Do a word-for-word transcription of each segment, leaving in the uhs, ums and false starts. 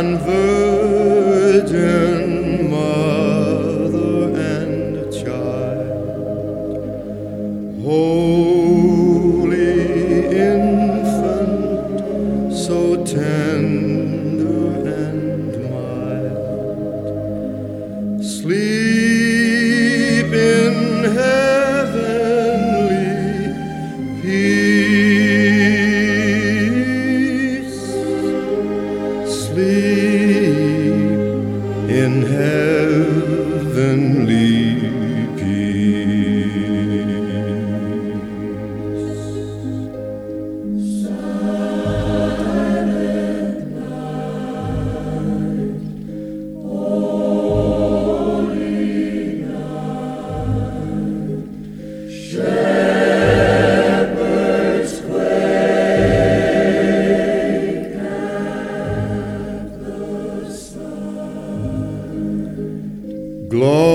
and virgin mother and child, holy infant, so tender and mild, sleep in heavenly peace, sleep in heavenly peace. Silent night, holy night, shepherds quake at the sight.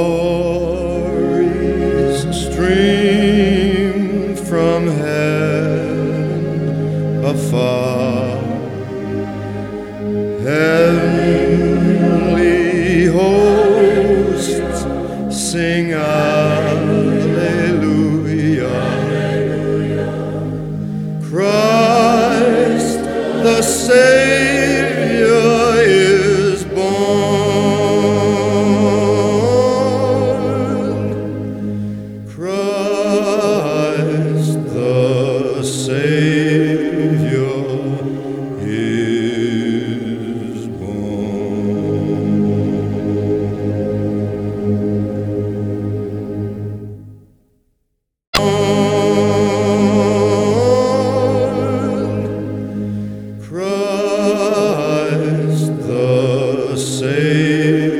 Glories stream from heaven afar, heavenly hosts sing Alleluia. Christ the Savior is born. Christ the Savior is born. Christ the Savior.